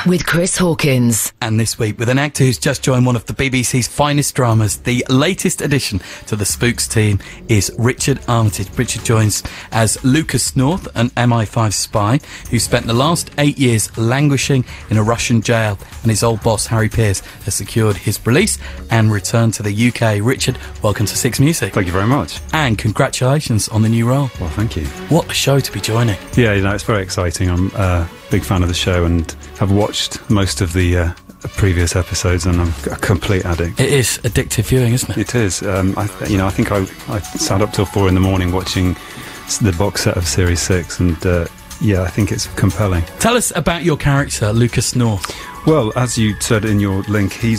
with Chris Hawkins. And this week with an actor who's just joined one of the BBC's finest dramas. The latest addition to the Spooks team is Richard Armitage. Richard joins as Lucas North, an MI5 spy who spent the last 8 years languishing in a Russian jail, and his old boss Harry Pearce has secured his release and return to the UK. Richard, welcome to Six Music. Thank you very much. And congratulations on the new role. Well, thank you. What a show to be joining. Yeah, it's very exciting. I'm a big fan of the show and have watched most of the previous episodes, and I'm a complete addict. It is addictive viewing, isn't it? It is. I think I sat up till 4 a.m. watching the box set of Series 6, and I think it's compelling. Tell us about your character, Lucas North. Well, as you said in your link, he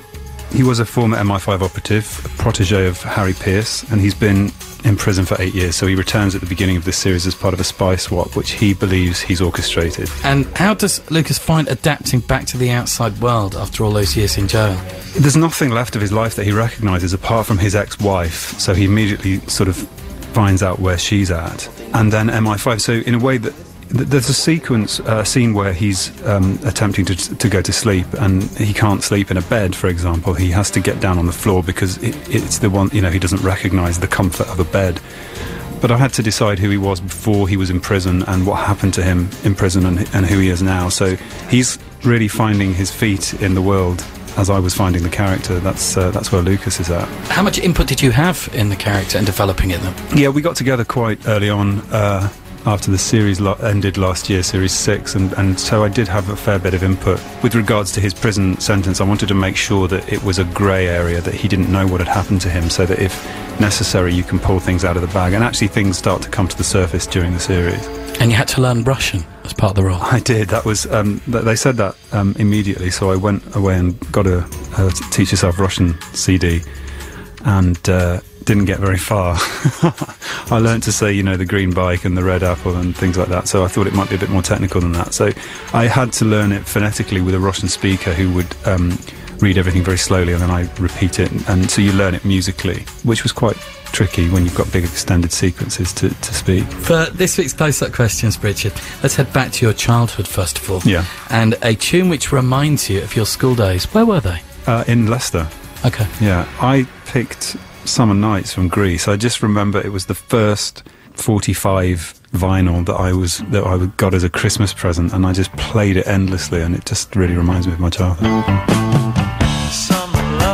was a former MI5 operative, a protege of Harry Pearce, and he's been in prison for 8 years, so he returns at the beginning of this series as part of a spy swap, which he believes he's orchestrated. And how does Lucas find adapting back to the outside world after all those years in jail? There's nothing left of his life that he recognises apart from his ex-wife, so he immediately sort of finds out where she's at. And then MI5, so in a way that there's a scene where he's attempting to go to sleep, and he can't sleep in a bed, for example. He has to get down on the floor because it's the one, he doesn't recognise the comfort of a bed. But I had to decide who he was before he was in prison and what happened to him in prison and who he is now. So he's really finding his feet in the world as I was finding the character. That's where Lucas is at. How much input did you have in the character and developing it then? Yeah, we got together quite early on, after the series ended last year, Series 6, and so I did have a fair bit of input. With regards to his prison sentence, I wanted to make sure that it was a grey area, that he didn't know what had happened to him, so that if necessary you can pull things out of the bag, and actually things start to come to the surface during the series. And you had to learn Russian as part of the role? I did. That was they said that immediately, so I went away and got a Teach Yourself Russian CD, and didn't get very far. I learnt to say, the green bike and the red apple and things like that, so I thought it might be a bit more technical than that. So I had to learn it phonetically with a Russian speaker who would read everything very slowly, and then I repeat it, and so you learn it musically, which was quite tricky when you've got big extended sequences to speak. For this week's Close-Up Questions, Richard, let's head back to your childhood first of all. Yeah. And a tune which reminds you of your school days. Where were they? In Leicester. Okay. Yeah, I picked Summer Nights from Greece. I just remember it was the first 45 vinyl that I got as a Christmas present, and I just played it endlessly, and it just really reminds me of my childhood.